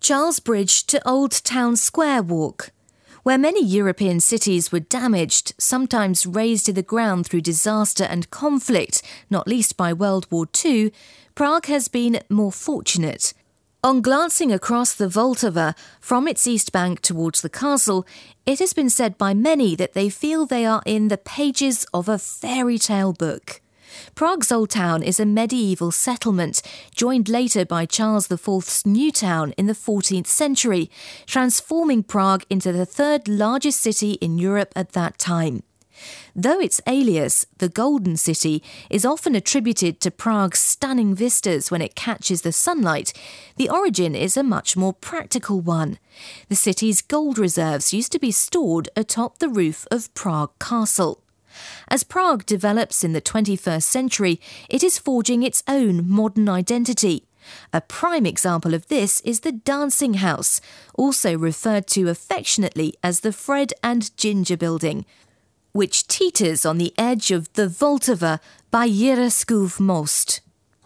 Charles Bridge to Old Town Square walk. Where many European cities were damaged, sometimes razed to the ground through disaster and conflict, not least by World War II, Prague has been more fortunate. On glancing across the Vltava from its east bank towards the castle, it has been said by many that they feel they are in the pages of a fairy tale book. Prague's Old Town is a medieval settlement, joined later by Charles IV's New Town in the 14th century, transforming Prague into the third largest city in Europe at that time. Though its alias, the Golden City, is often attributed to Prague's stunning vistas when it catches the sunlight, the origin is a much more practical one. The city's gold reserves used to be stored atop the roof of Prague Castle. As Prague develops in the 21st century, it is forging its own modern identity. A prime example of this is the Dancing House, also referred to affectionately as the Fred and Ginger Building, which teeters on the edge of the Vltava by Jiraškův Most.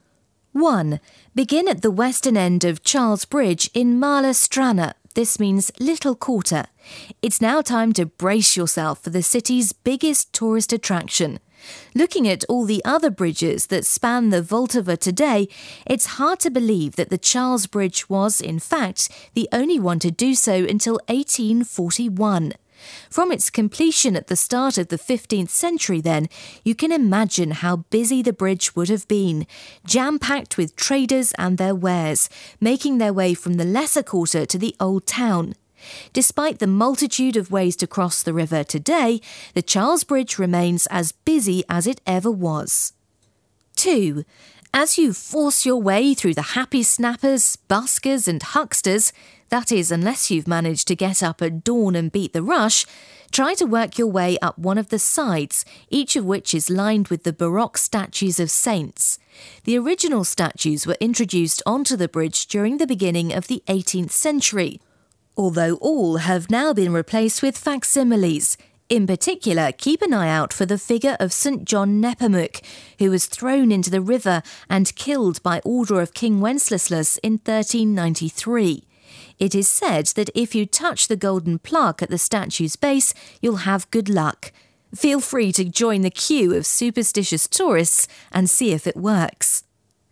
1. Begin at the western end of Charles Bridge in Malá Strana. This means Little Quarter. It's now time to brace yourself for the city's biggest tourist attraction. Looking at all the other bridges that span the Vltava today, it's hard to believe that the Charles Bridge was, in fact, the only one to do so until 1841. From its completion at the start of the 15th century then, you can imagine how busy the bridge would have been, jam-packed with traders and their wares, making their way from the lesser quarter to the Old Town. Despite the multitude of ways to cross the river today, the Charles Bridge remains as busy as it ever was. 2. As you force your way through the happy snappers, buskers and hucksters, that is, unless you've managed to get up at dawn and beat the rush, try to work your way up one of the sides, each of which is lined with the Baroque statues of saints. The original statues were introduced onto the bridge during the beginning of the 18th century, although all have now been replaced with facsimiles. In particular, keep an eye out for the figure of St. John Nepomuk, who was thrown into the river and killed by order of King Wenceslas in 1393. It is said that if you touch the golden plaque at the statue's base, you'll have good luck. Feel free to join the queue of superstitious tourists and see if it works.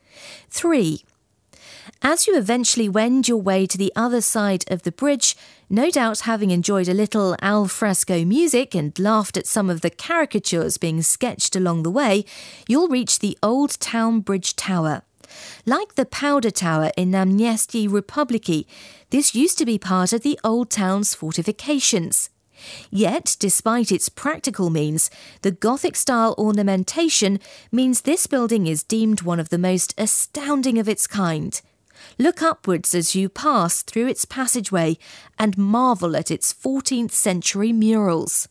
3. As you eventually wend your way to the other side of the bridge, no doubt having enjoyed a little al fresco music and laughed at some of the caricatures being sketched along the way, you'll reach the Old Town Bridge Tower. Like the Powder Tower in Náměstí Republiky, this used to be part of the Old Town's fortifications. Yet, despite its practical means, the Gothic-style ornamentation means this building is deemed one of the most astounding of its kind. Look upwards as you pass through its passageway and marvel at its 14th century murals.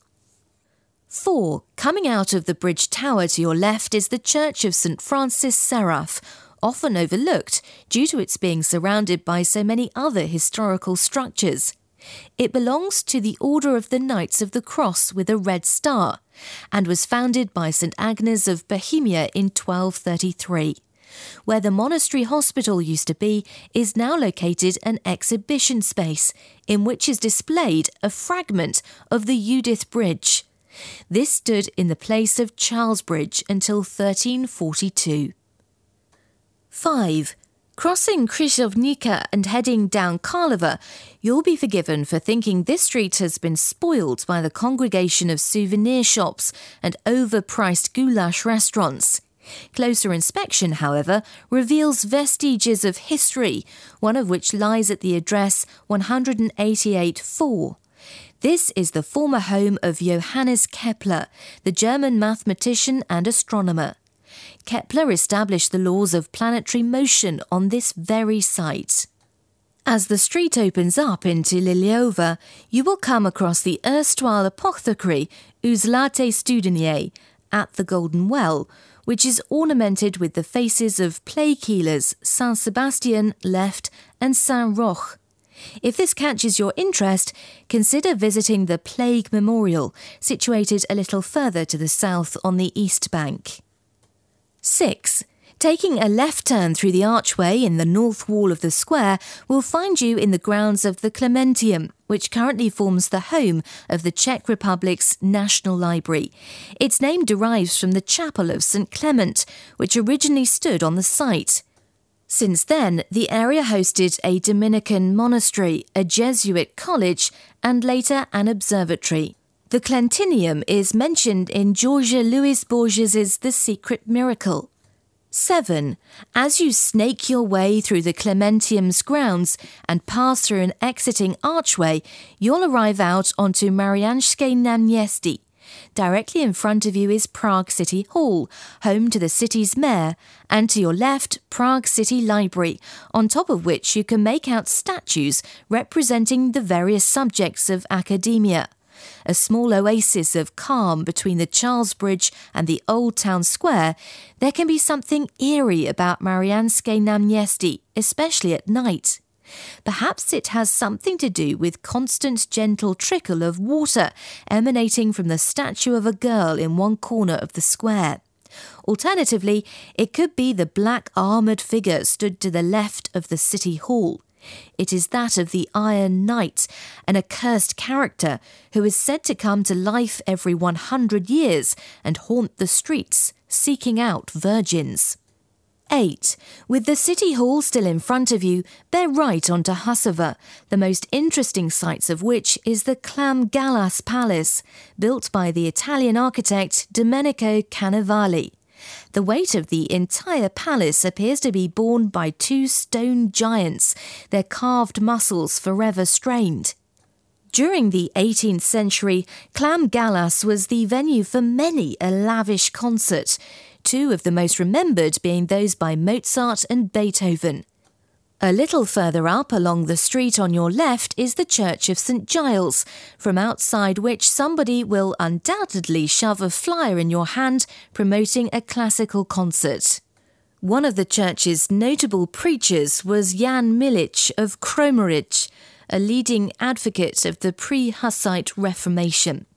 4. Coming out of the bridge tower to your left is the Church of St. Francis Seraph, often overlooked due to its being surrounded by so many other historical structures. It belongs to the Order of the Knights of the Cross with a red star and was founded by St. Agnes of Bohemia in 1233. Where the monastery hospital used to be is now located an exhibition space in which is displayed a fragment of the Judith Bridge. This stood in the place of Charles Bridge until 1342. 5. Crossing Křižovnice and heading down Karlova, you'll be forgiven for thinking this street has been spoiled by the congregation of souvenir shops and overpriced goulash restaurants. Closer inspection, however, reveals vestiges of history, one of which lies at the address 188-4. This is the former home of Johannes Kepler, the German mathematician and astronomer. Kepler established the laws of planetary motion on this very site. As the street opens up into Lileova, you will come across the erstwhile apothecary U Zlaté Studenie at the Golden Well, which is ornamented with the faces of plague healers Saint Sebastian, Left, and Saint Roch. If this catches your interest, consider visiting the Plague Memorial, situated a little further to the south on the east bank. 6. Taking a left turn through the archway in the north wall of the square will find you in the grounds of the Clementium, which currently forms the home of the Czech Republic's National Library. Its name derives from the chapel of St. Clement, which originally stood on the site. Since then, the area hosted a Dominican monastery, a Jesuit college, and later an observatory. The Clementium is mentioned in Jorge Luis Borges's The Secret Miracle. 7. As you snake your way through the Clementium's grounds and pass through an exiting archway, you'll arrive out onto Mariánské náměstí. Directly in front of you is Prague City Hall, home to the city's mayor, and to your left, Prague City Library, on top of which you can make out statues representing the various subjects of academia. A small oasis of calm between the Charles Bridge and the Old Town Square, there can be something eerie about Mariánské náměstí, especially at night. Perhaps it has something to do with constant gentle trickle of water emanating from the statue of a girl in one corner of the square. Alternatively, it could be the black armoured figure stood to the left of the City Hall. It is that of the Iron Knight, an accursed character who is said to come to life every 100 years and haunt the streets, seeking out virgins. 8. With the City Hall still in front of you, bear right onto Hussover, the most interesting sights of which is the Clam Gallas Palace, built by the Italian architect Domenico Cannavali. The weight of the entire palace appears to be borne by two stone giants, their carved muscles forever strained. During the 18th century, Clam Gallas was the venue for many a lavish concert, two of the most remembered being those by Mozart and Beethoven. A little further up along the street on your left is the Church of St. Giles, from outside which somebody will undoubtedly shove a flyer in your hand promoting a classical concert. One of the church's notable preachers was Jan Milic of Kromeridge, a leading advocate of the pre-Hussite Reformation.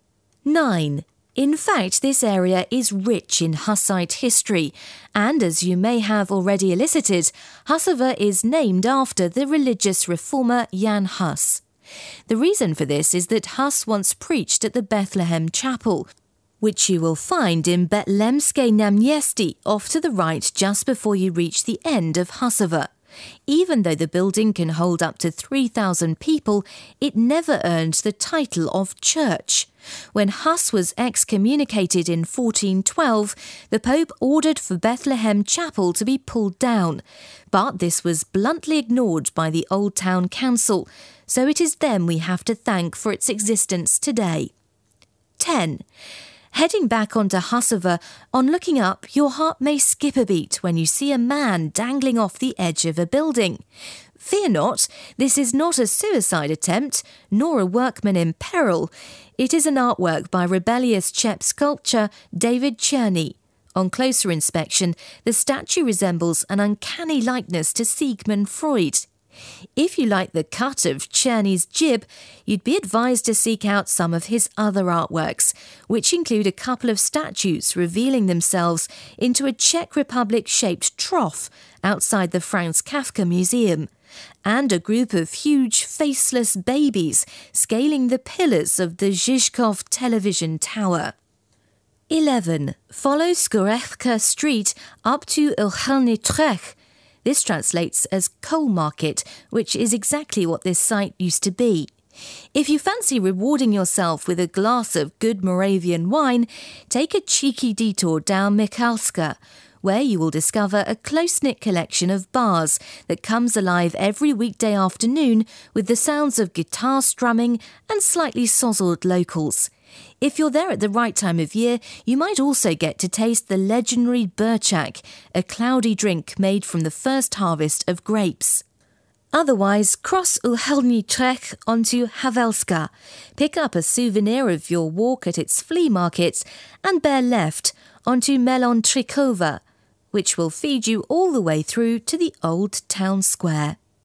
9. In fact, this area is rich in Hussite history, and as you may have already elicited, Hussover is named after the religious reformer Jan Hus. The reason for this is that Hus once preached at the Bethlehem Chapel, which you will find in Betlémské náměstí, off to the right just before you reach the end of Hussover. Even though the building can hold up to 3,000 people, it never earned the title of church. When Hus was excommunicated in 1412, the Pope ordered for Bethlehem Chapel to be pulled down, but this was bluntly ignored by the Old Town Council, so it is them we have to thank for its existence today. 10. Heading back onto Hussover, on looking up, your heart may skip a beat when you see a man dangling off the edge of a building. Fear not, this is not a suicide attempt, nor a workman in peril. It is an artwork by rebellious Czech sculptor David Černý. On closer inspection, the statue resembles an uncanny likeness to Sigmund Freud. If you like the cut of Černy's jib, you'd be advised to seek out some of his other artworks, which include a couple of statues revealing themselves into a Czech Republic-shaped trough outside the Franz Kafka Museum, and a group of huge faceless babies scaling the pillars of the Žižkov television tower. 11. Follow Skórecka Street up to Uhelný trh. This translates as coal market, which is exactly what this site used to be. If you fancy rewarding yourself with a glass of good Moravian wine, take a cheeky detour down Michalska, where you will discover a close-knit collection of bars that comes alive every weekday afternoon with the sounds of guitar strumming and slightly sozzled locals. If you're there at the right time of year, you might also get to taste the legendary Burčak, a cloudy drink made from the first harvest of grapes. Otherwise, cross Uhelný trh onto Havelska, pick up a souvenir of your walk at its flea markets, and bear left onto Melon Trikova, which will feed you all the way through to the Old Town Square.